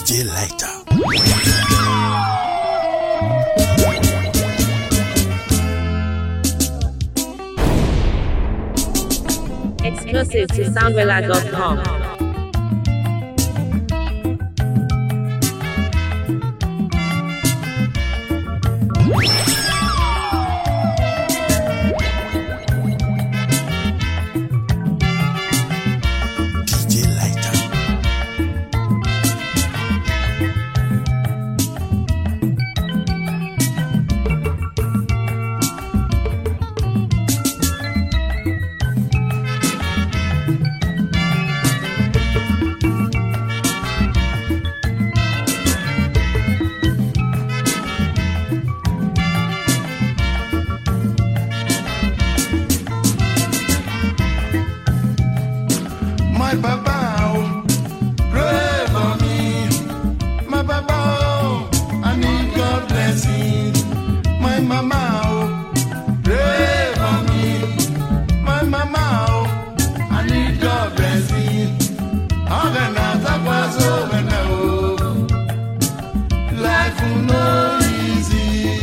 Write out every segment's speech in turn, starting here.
DJ Lighter. Exclusive to soundwella.com. My papa, oh, pray for me. My papa, oh, I need God blessing. My mama, oh, pray for me. My mama, oh, I need God blessing. How can I talk about so many, oh, life will no easy.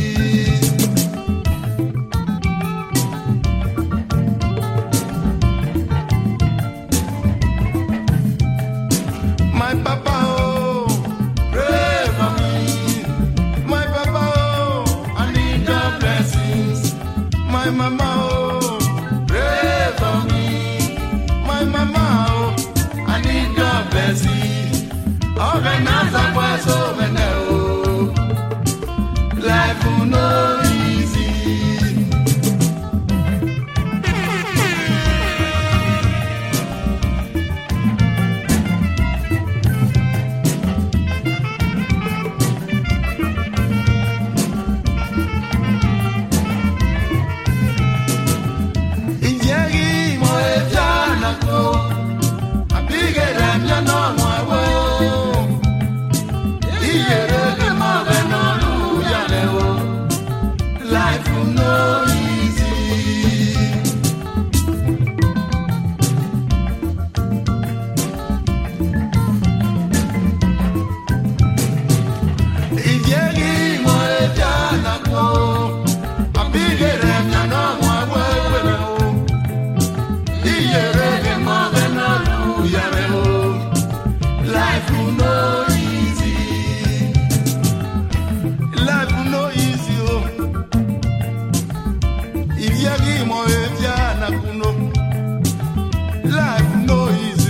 My papa, oh, pray for me. My papa, oh, I need your blessings. My mama, oh, pray for me. My mama, oh, I need your blessings. Oh, when I'm so many, oh, life will no easy. Life will no easy. If you give more than go, I'm bigger than you know my way. If you ready more than life will no easy. Life will no easy. If you give more than kuno, life no easy.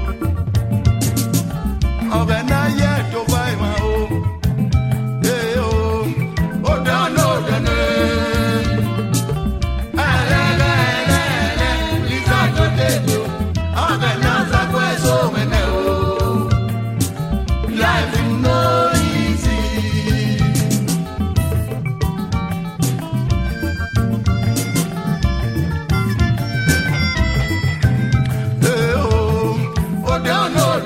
Oh, when I yet to buy my own. Hey, oh, down, no, so many, oh, life is no easy. Hey, oh, down, no,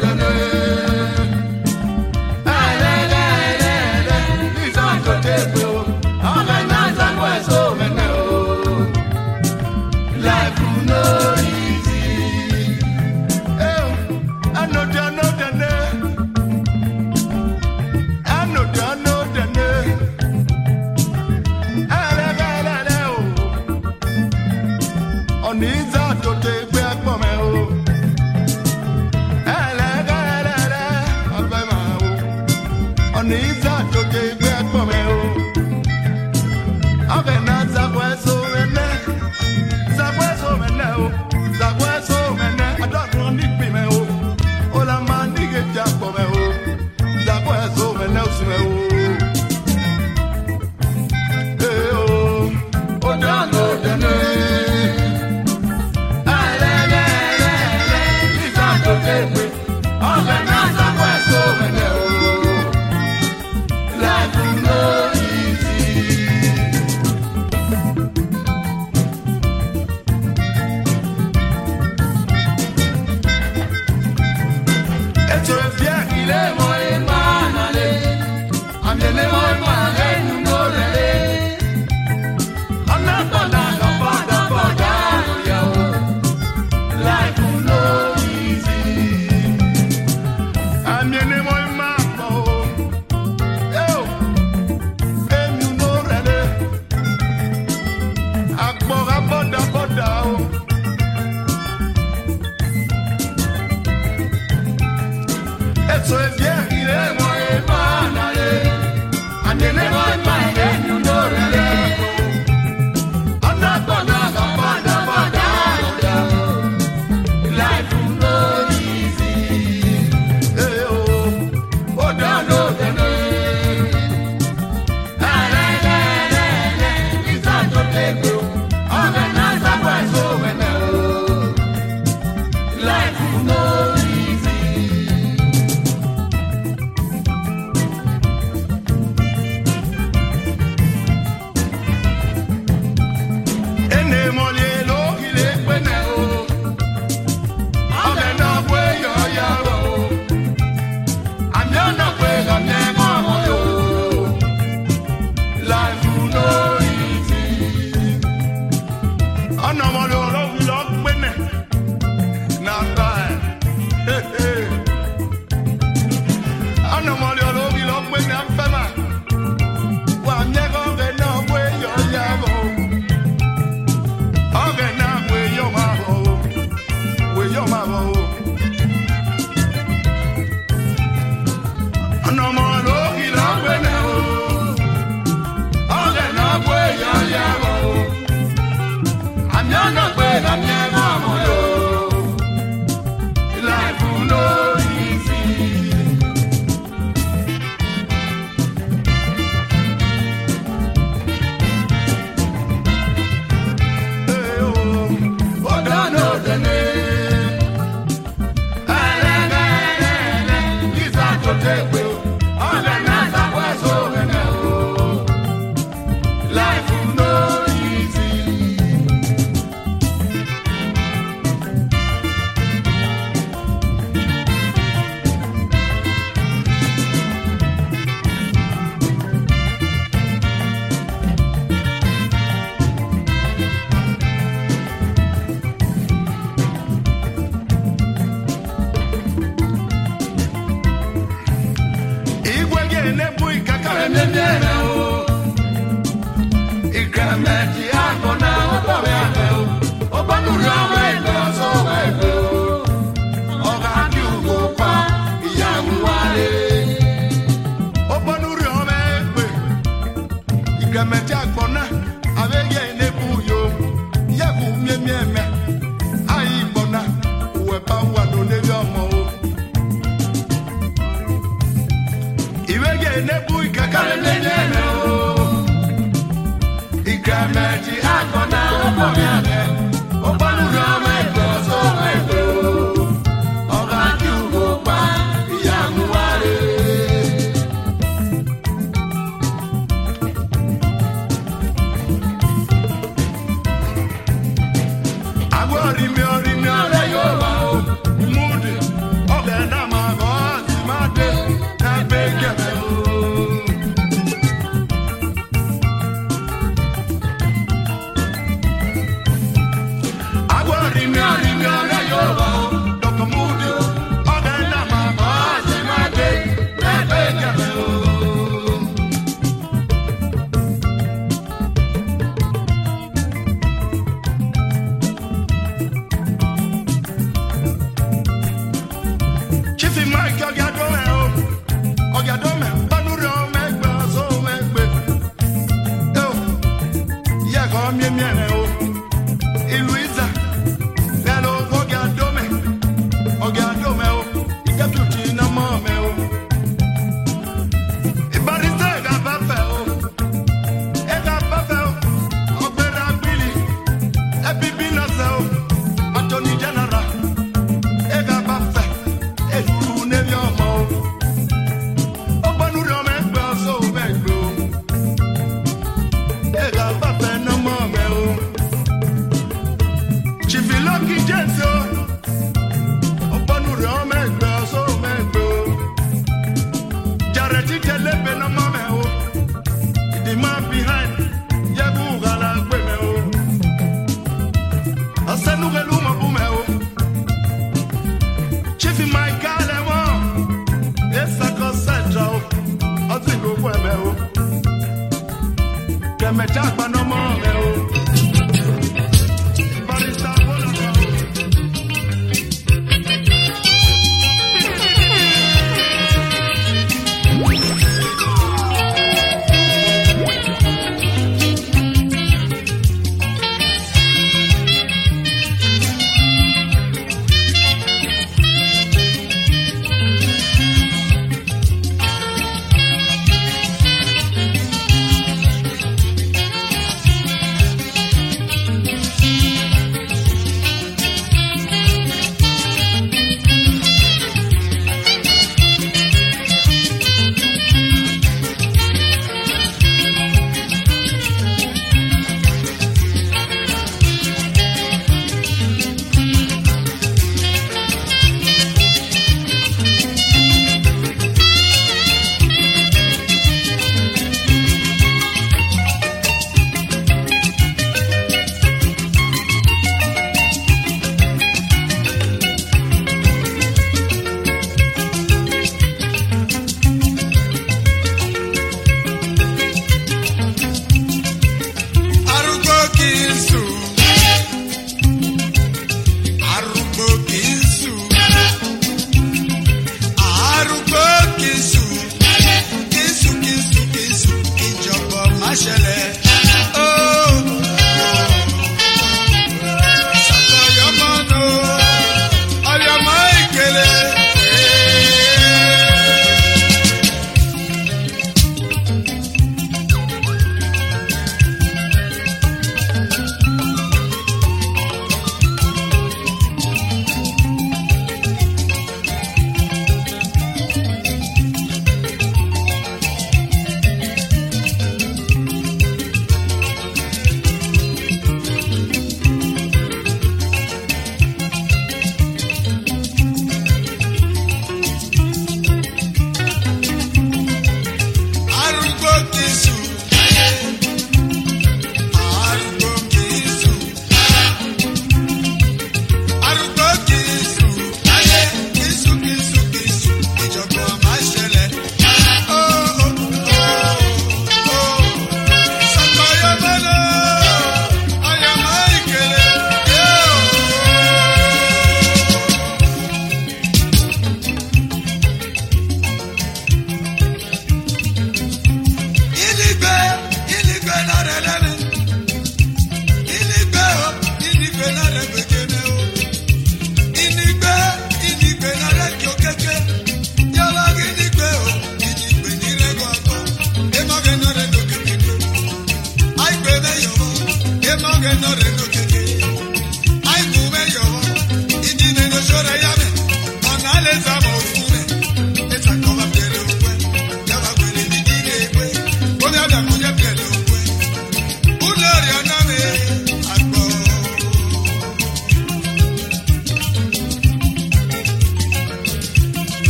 listen to this, oh, organize so many, oh, life is no easy. I know the name. I know the name. On his out to take back for me. On his out to take back for me. I've been at so many. I don't want to be me. All I'm man, nigga, jack for me. That was so many else. Hey, oh, don't know the name. It's not to take me. All the nights I was so many. Life is no easy. Life will no easy. I'm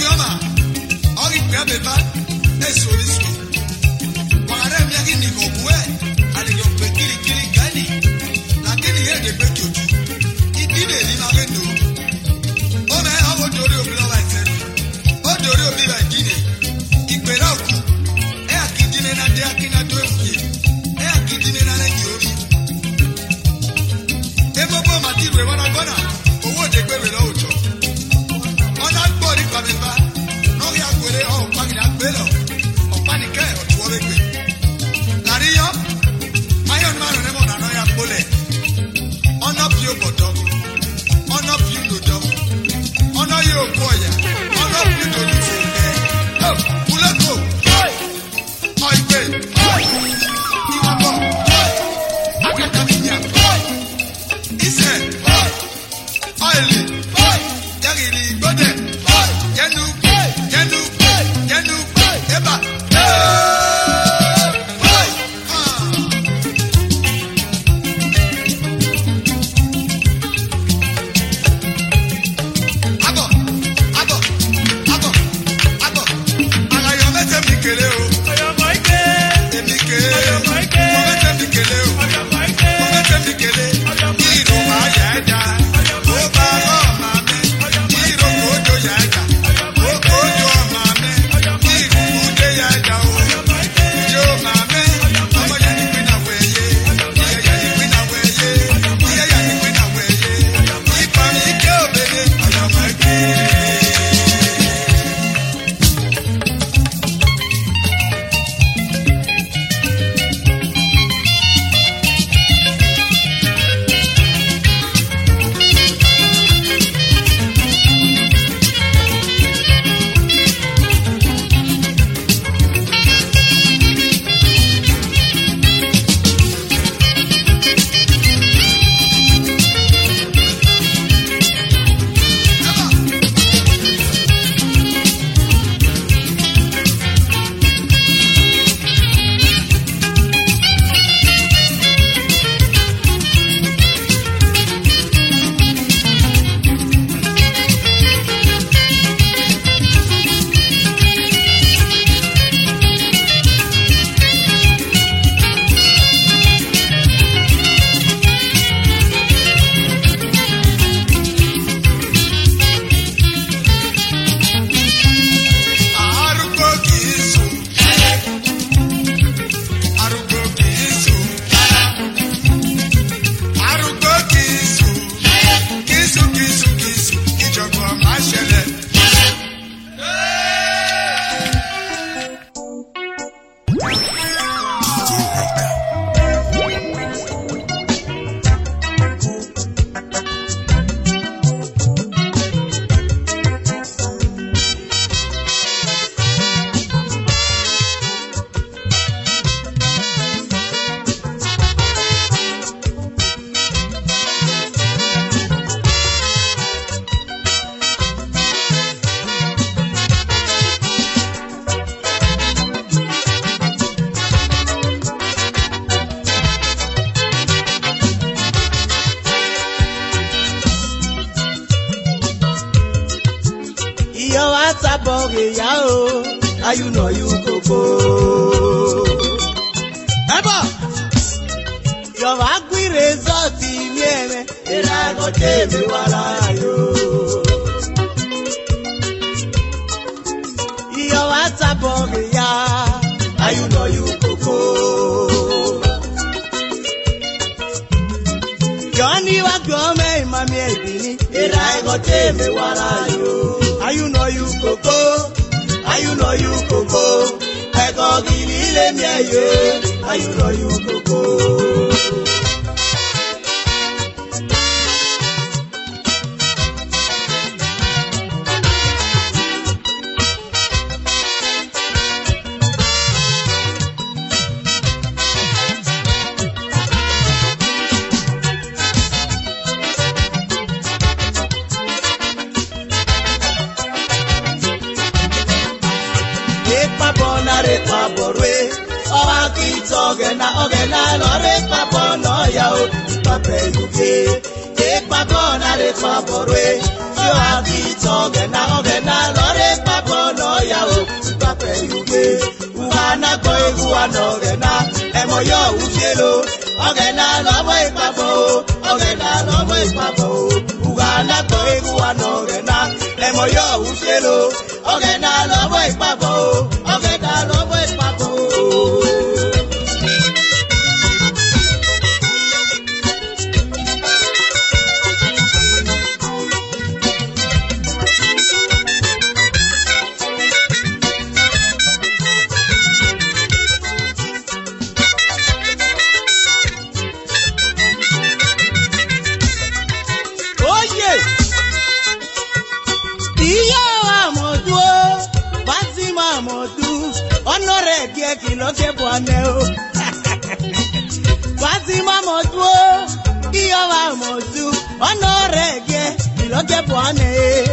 You know you go go. Eba, your agri resort in me, and I go tell me what I do. Your WhatsApp on me, yeah, you know you go go. Johnny, what your man, mommy, and I go tell me what I do. You know you go go. You know you go go. I go give you me you know you go go. Ogena lore papa no yao papa yuke take papa na re papa re yo agi ogena lore papa Ugana go iguana ogena. Emoyo ushelo. Ogena lobo ipabo. Ogena lobo ipabo. Ugana go iguana ogena. Emoyo ushelo. Ogena lobo ipabo. Ogena lobo ipabo. Kiloke bwane o Fatima modu iyo wa modu honore ge kiloke bwane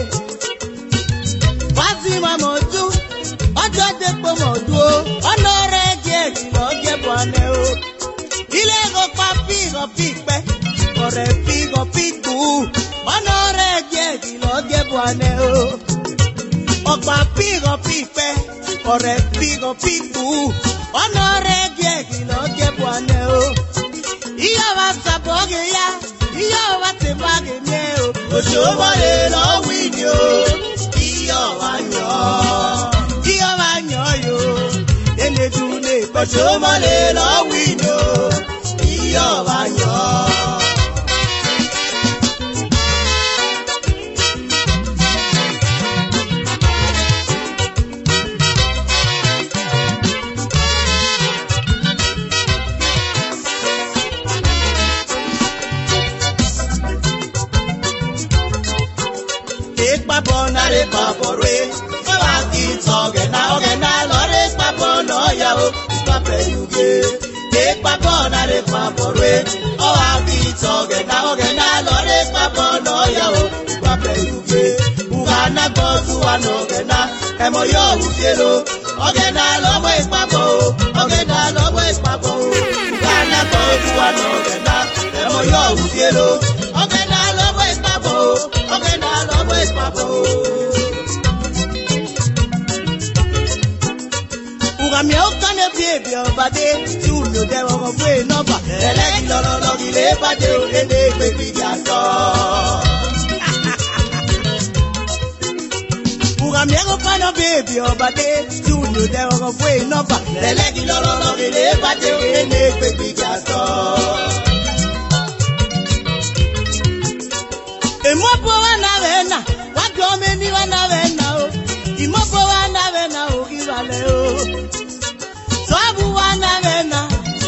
Fatima modu ojo de po modu honore ge kiloke bwane o ile go papi go pipe ore pi go pitu honore ge kiloke bwane o papi go pipe ore pigo pitu honore ge kiloke bwane o iya wa saboge ya iya wa tebage me o ojobo le lo wini o iya wa nyo yo ene dune ojobo le lo wini o iya wa nyo Bonare paporwe, waki ogena lore papono yao, pape yuge. Take bonare paporwe, waki ogena lore papono yao, pape yuge. Ugana gozu anogena, emoyo ushelo, ogena lobo papo, ogena lobo papo. Ugana gozu anogena, emoyo ushelo, ogena lobo papo, ogena lobo papo. Ugamia okane baby obade tulu de wo gbe number eleki lolo ile bade o ene baby jaso Ugamia okane baby obade tulu de wo gbe number eleki lolo ile bade o ene baby jaso Emopo wana vena wagomeni wana vena o Imopo wana vena o givale o Sabu wana vena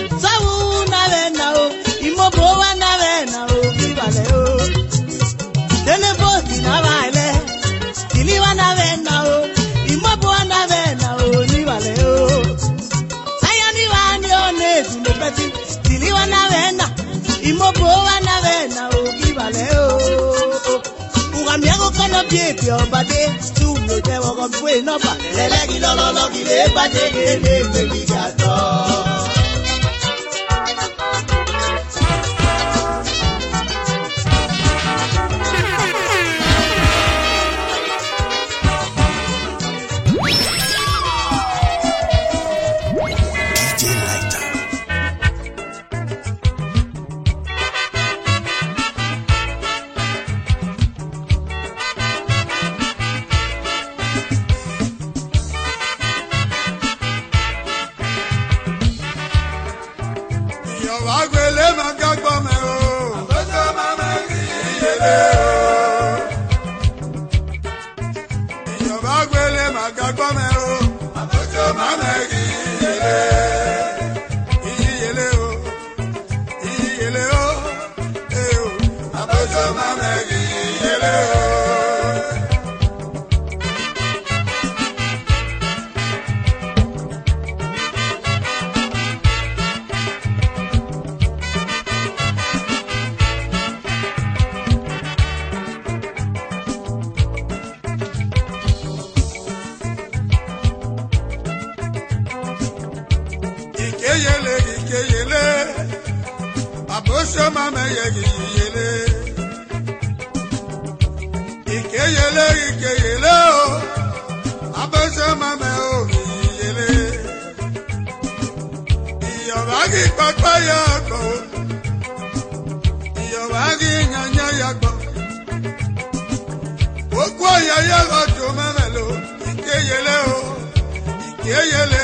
o Imopo wana vena o givale o Tenebo na vale Tili wana vena o Imopo wana vena o givale o Sayani wani one dunepeti Tili wana vena Imopo wana vena o givale o Ugamiago kana baby obade tulo de wo gbe number lelegi lolo ile bade ele baby jato yagbo. Iyobagi nyanya yagbo. Okwo yaya gojo memelo. Ikeyele o. Ikeyele.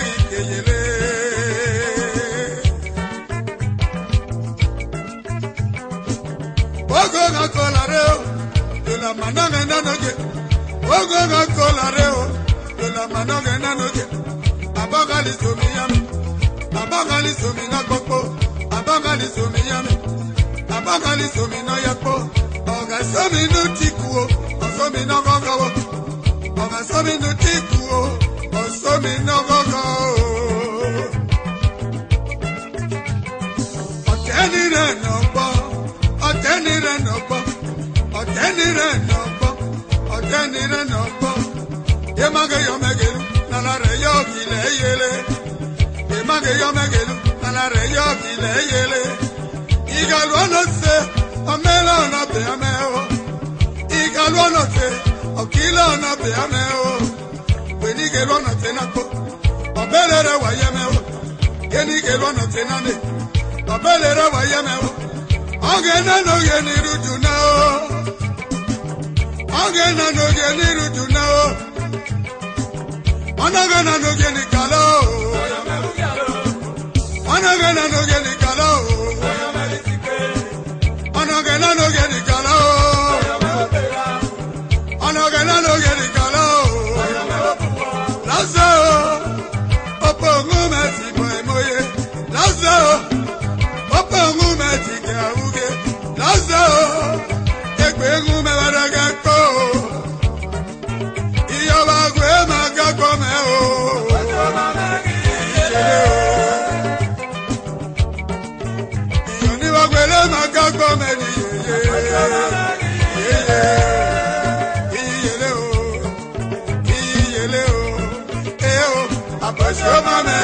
Ogo ga kolareo. Yola mananga nanoge. Ogo ga kolareo. Yola mananga nanoge. Abagali somiyami. Abagali somina koko. Abagali somiyami. Abagali somina yakpo. Oga somino tikuo. Osomino gogo. Oga somino tikuo. Osomino gogo. Otenire nogbo. Otenire nogbo. Otenire nogbo. Otenire nogbo. Yemage yomegelu. Nala reyo kile yele. Yemage yomegelu. Nala reyo kile yele. Igaluano se. Amela na be ameo. Igaluano se. Okila na be ameo. Wenigeluano se nako. Obelere wa yemeo. Yenigeluano se nane. Obelere wa yemeo. Ogena no yeni rujunao. Ogena no yeni rujunao. Onagana no yeni kalo. Onagana no yeni kalo. Onagana no yeni kalo. Onagana no yeni kalo. Lazo. Opo ngume si moye. Lazo. Opo ngume si kauge. Lazo. Ekwe ngume waragako. Iyo bagwe magako meo. Iyo ni bagwe magako meni. Iyele o. Eo. Aposho mame.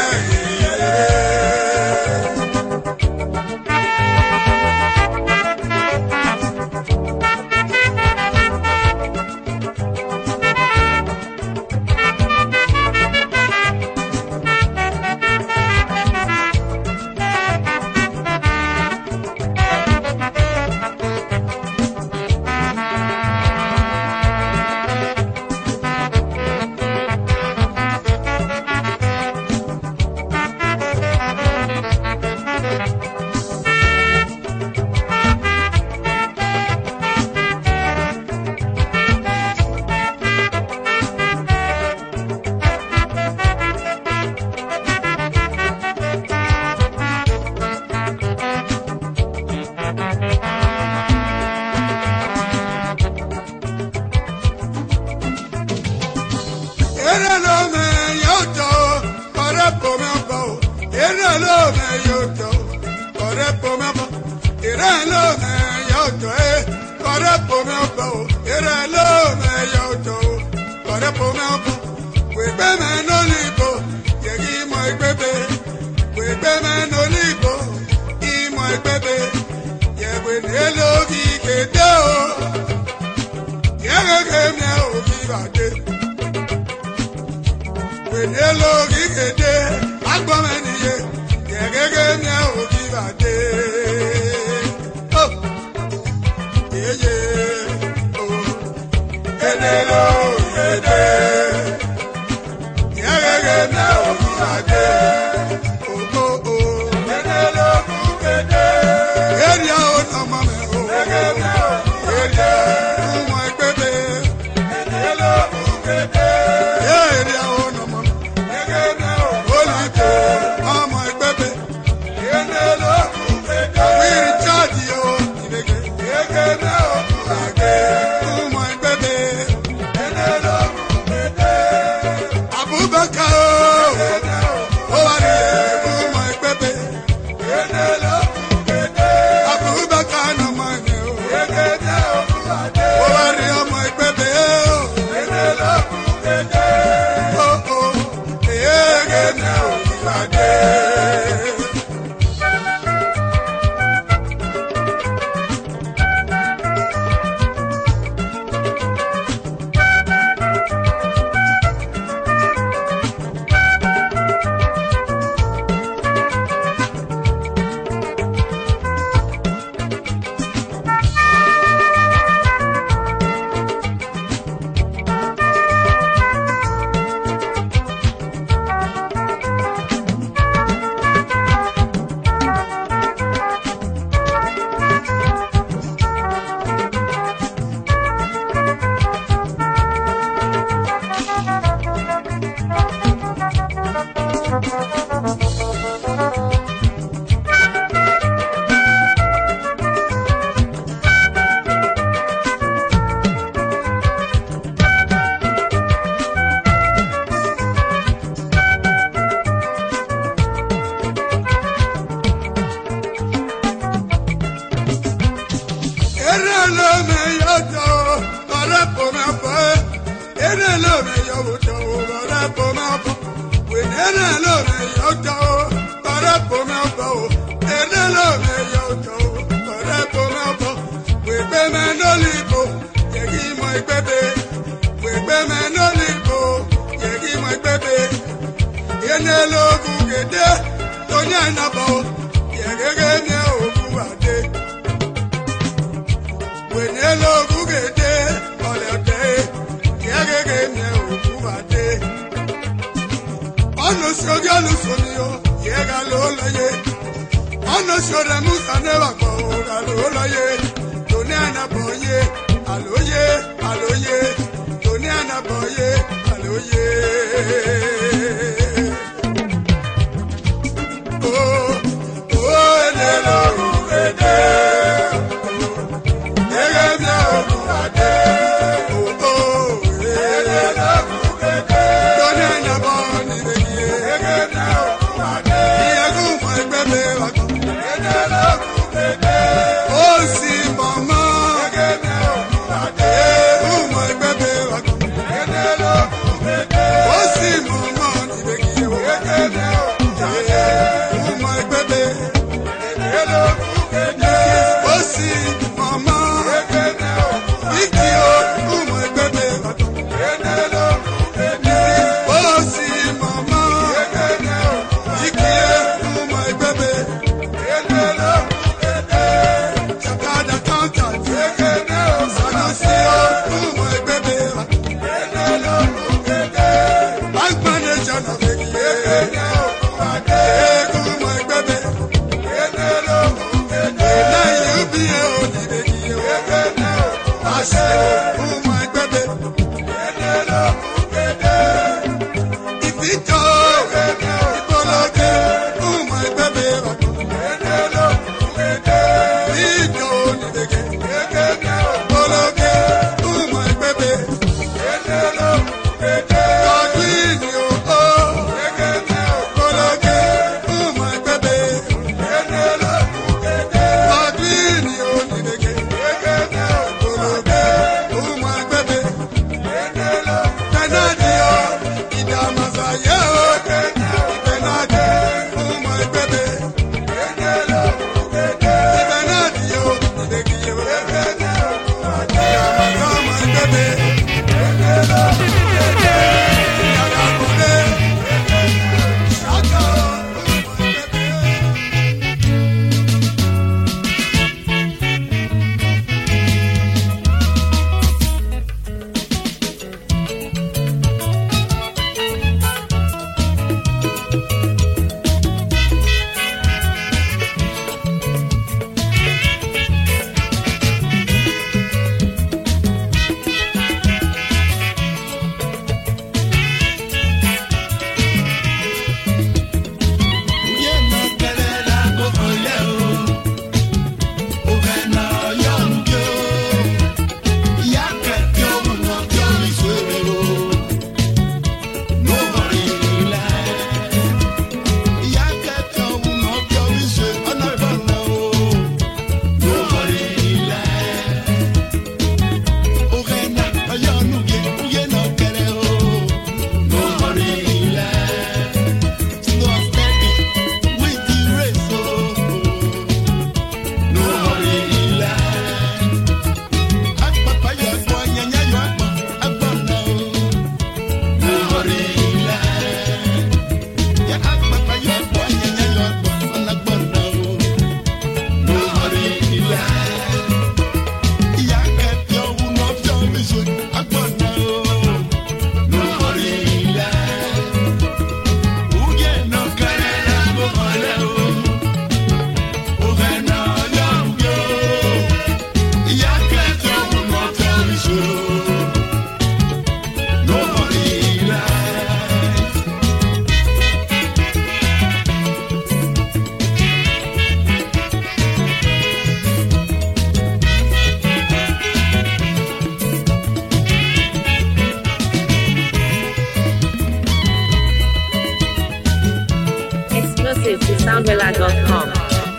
exclusive to soundwella.com.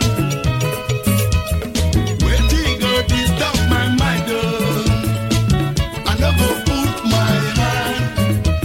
Waiting go disturb my mind, oh. I no go put my hand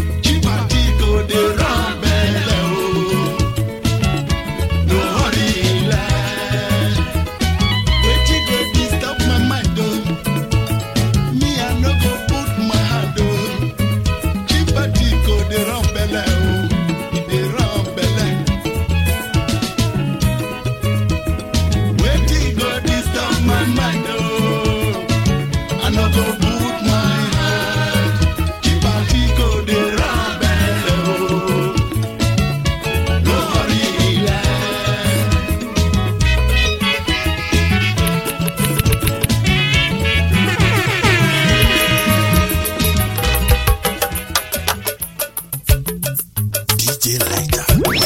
DJ Lighter.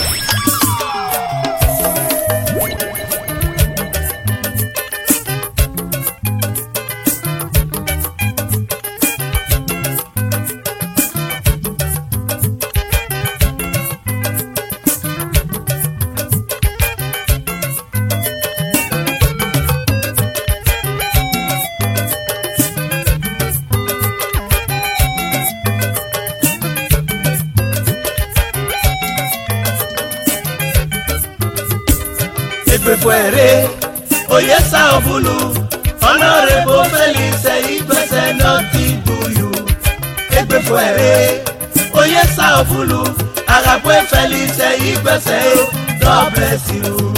Fuere, Oyesa Obulu, Honorable Felix, Igbese, nothing to you. Egbe fuere, Oyesa Obulu, Agapwe Felix, Igbese, God bless you.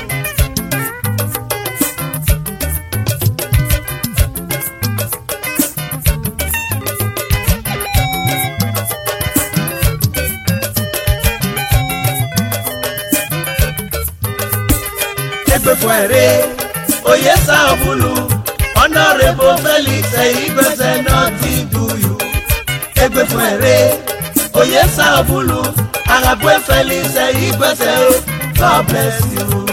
Fuere, Oyesa Obulu, Honorable Felix, Igbese, nothing to you. Egbe fuere, Oyesa Obulu, Agapwe Felix, Igbese, God bless you.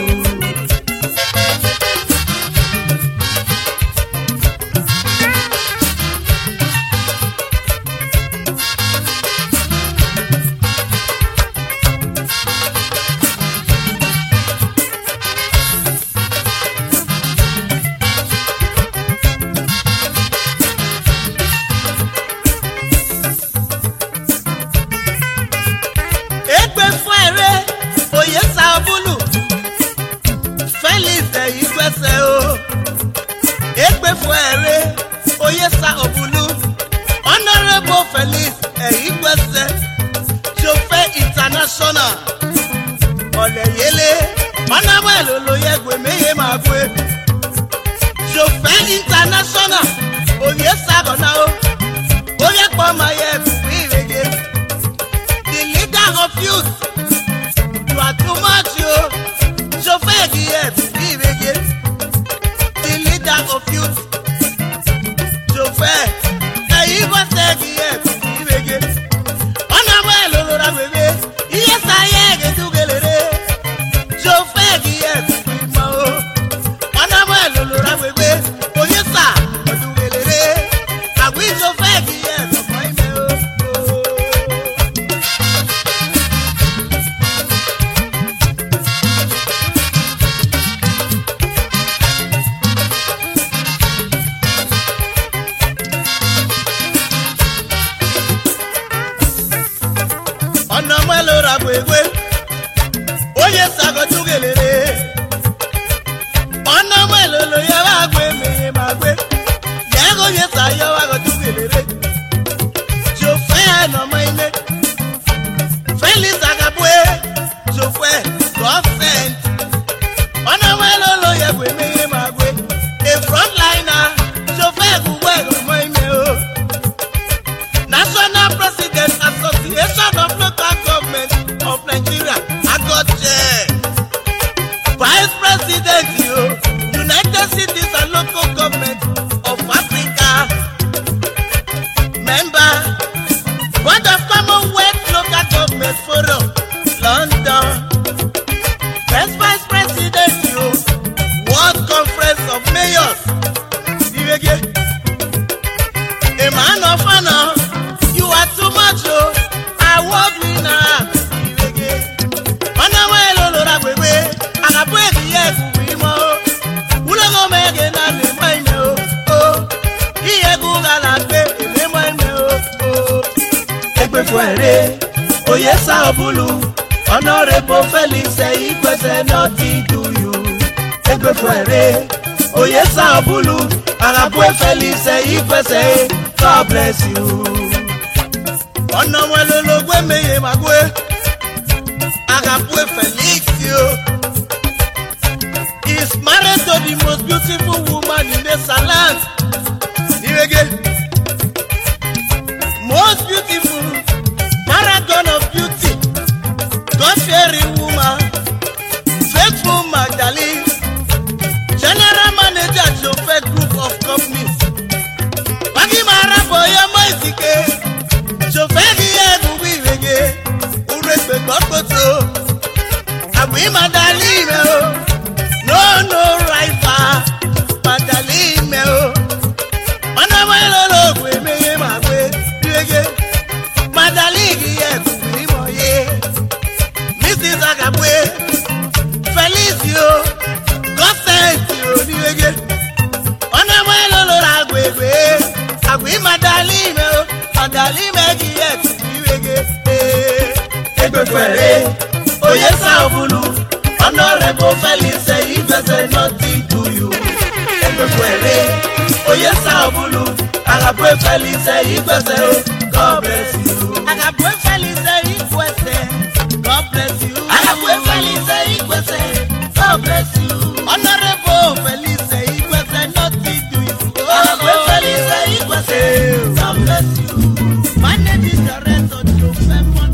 Oyesa Obulu, Honorable Felix Igbese, Chauffeur International, Oleyele, Honorable Oloyegwe Meye Magwe, Chauffeur International, Oyesa Gonao, Oyepo Maye Buwirege, the leader of youth, you are too much, yo, Chauffeur Buwirege, the leader of youth. Oyesa Obulu, Honorable Felix Igbese, nothing to you. Egbe fuere, Oyesa Obulu, Agapwe Felix Igbese, God bless you. Honorable Ologwe Meye Magwe, Agapwe Felix yo. He's married to the most beautiful woman in the salon. Most beautiful, paragon of beauty, God-fearing woman, faithful Magdalene, General Manager Chauffeur Group of Companies. Wagi Mara Boya Moisike, Chauffeur Buwirege, Egbefere, Oyesa Obulu, Honorable Felix Igbese, nothing to you. Egbefere, Oyesa Obulu, Agabwe Felix Igbese, God bless you. Agabwe Felix Igbese, God bless you. Agabwe Felix Igbese, God bless you. Honorable Felix Igbese, nothing to you. Agabwe Felix Igbese, God bless you. My name is Lorenzo Joseph.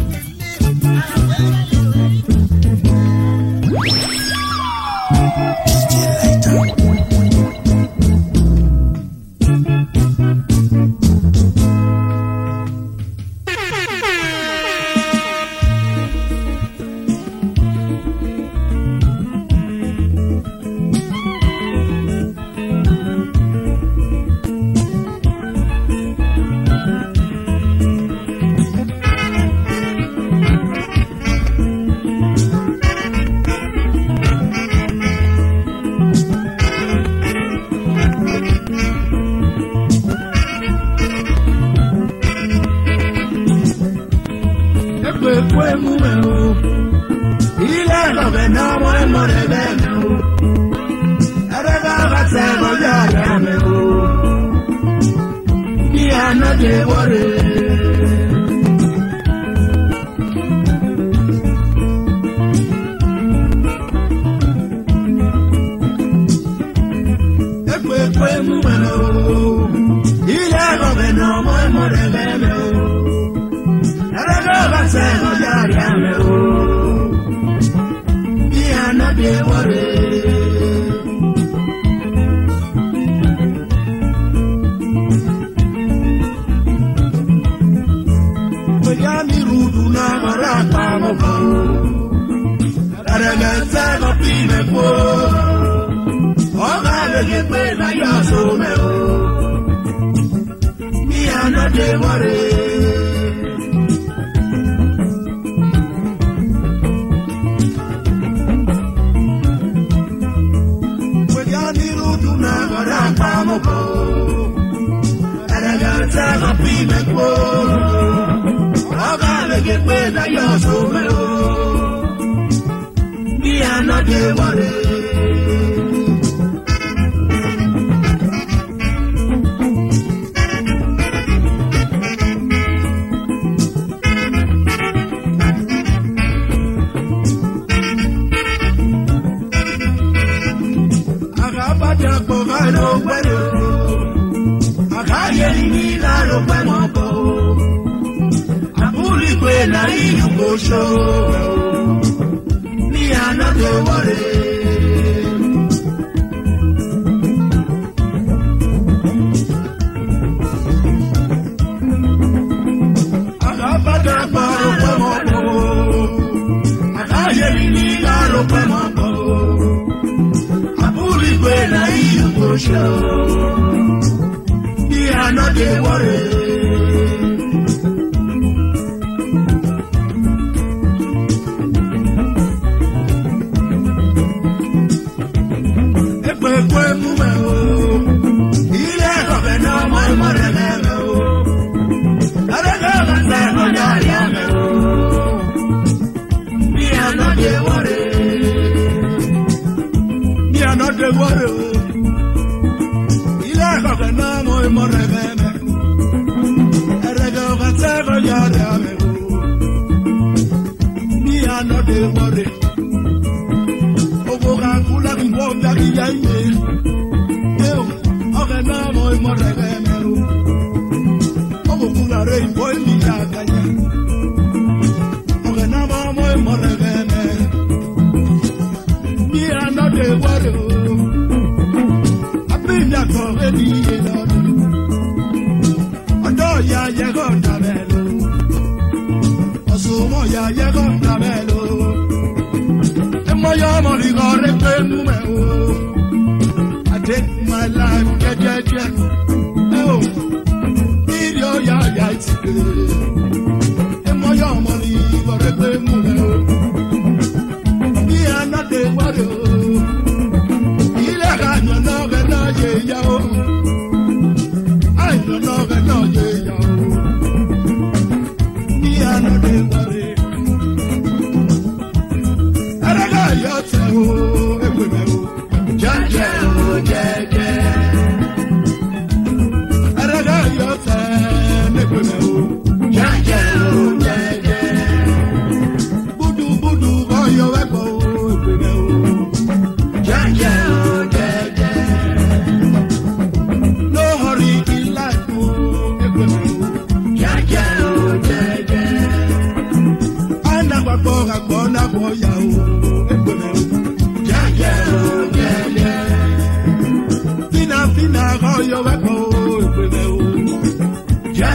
na boya o. Yeah, yeah. Fina, royo wako, yeah.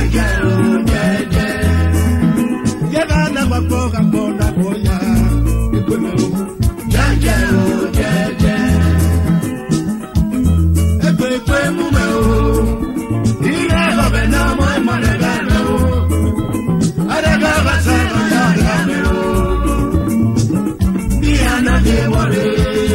Yena na wako na boya, yeah. Ekwe mume o, ina lobe na mo manegano, adega basano ya o, diana de wale.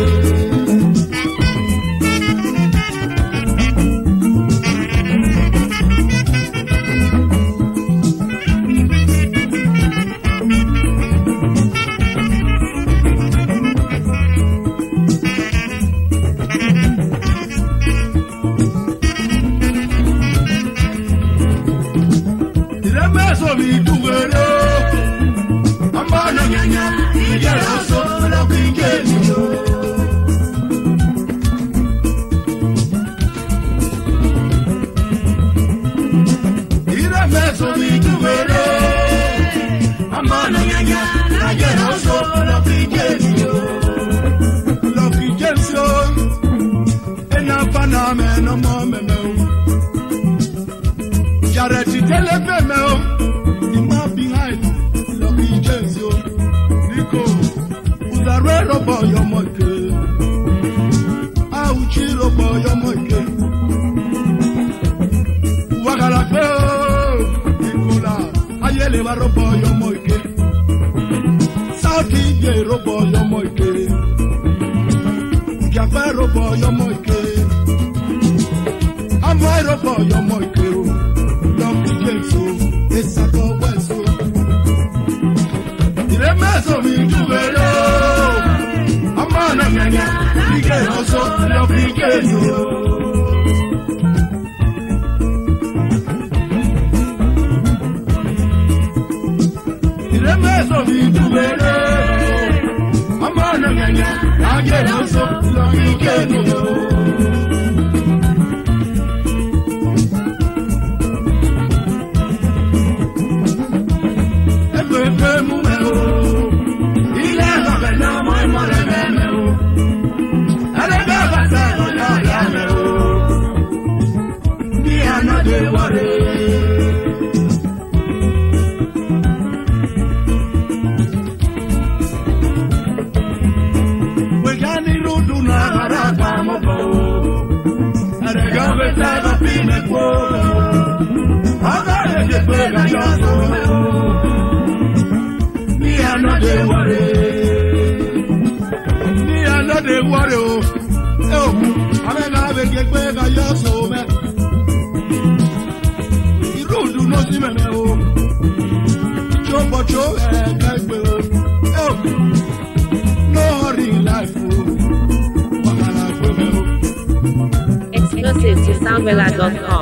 Exclusive to soundvela.com.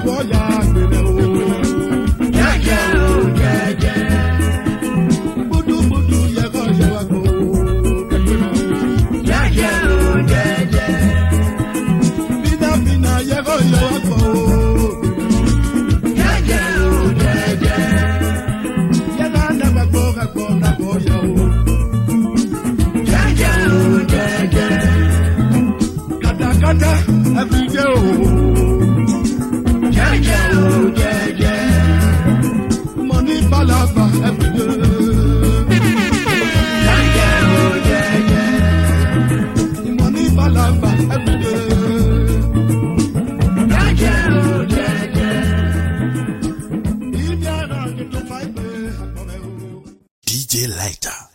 boya gbele o. Jẹ́jẹ́ o jẹ́jẹ́. Budu yẹ kọ́ yẹ wá gbọ́ o. Jẹ́jẹ́ o jẹ́jẹ́. Bina yẹ kọ́ yẹ wá gbọ́ o. Jẹ́jẹ́ o jẹ́jẹ́. Yẹ ká dàgbà gbọ́ ká gbọ́ dàgbọ́ yẹ o. Jẹ́jẹ́ o jẹ́jẹ́. Kàtàkàtà every day o. Jẹ́jẹ́ o jẹ́jẹ́. Money palava every day. Jẹ́jẹ́ o jẹ́jẹ́. Money palava every day. Jẹ́jẹ́ o jẹ́jẹ́. If you are not to fight me, DJ Lighter.